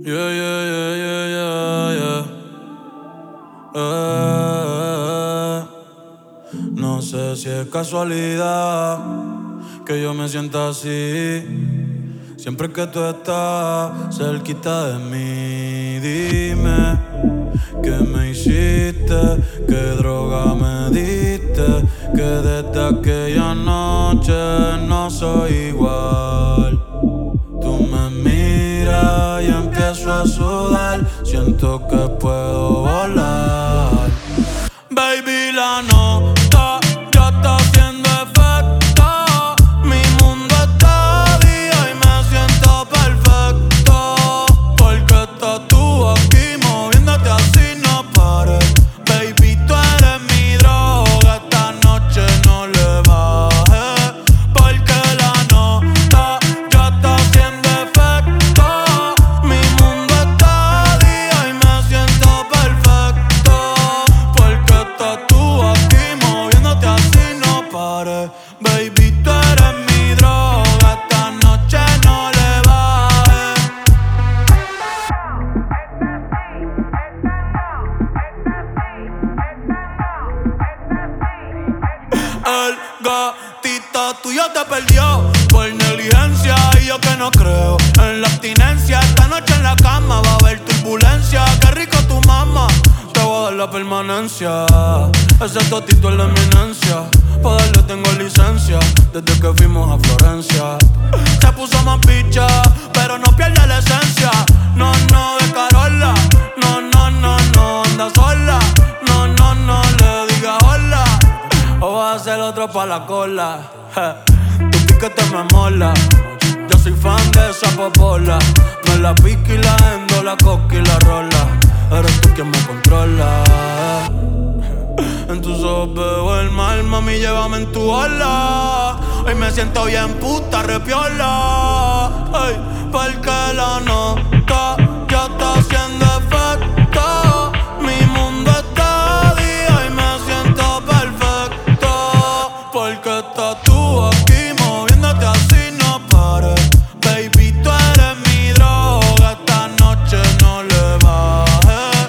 Yeah, yeah, yeah, yeah, yeah, yeah. No sé si es casualidad que yo me sienta así. Siempre que tú estás cerquita de mí, dime qué me hiciste, qué droga me diste, que desde aquella noche no soy igual. Tú me miras y empiezo a sudar, siento que puedo volar. Baby, la nota ya está haciendo efecto. Mi mundo está día y me siento perfecto. Porque estás tú aquí moviéndote así, no pares. Baby, tú eres mi droga, esta noche no le bajes. Porque la nota ya está haciendo efecto. Mi mundo está día y me siento perfecto. Porque estás tú aquí moviéndote así, no pares. Baby, tú eres mi droga, esta noche no le bajes. El gatito tuyo te perdió por negligencia. Y yo que no creo en la abstinencia. Esta noche en la cama va a haber turbulencia. Qué rico tu mamá, te voy a dar la permanencia. Ese totito es la eminencia. Pa' darle tengo licencia desde que fuimos a Florencia. Se puso más picha, pero no pierde la esencia. No, no, de Carola. No, no, no, no, anda sola. No, no, no, le diga hola. O vas a ser otro pa' la cola. Tu piquete me mola. Yo soy fan de esa popola. Me la pica y la endo, la coca y la rola. Eres tú quien me controla. En tus ojos veo el mal, mami, llévame en tu ola. Hoy me siento bien puta, repiola. Ey, porque la nota ya está haciendo efecto. Mi mundo está día y me siento perfecto. Porque estás tú aquí moviéndote así, no pares. Baby, tú eres mi droga, esta noche no le bajes.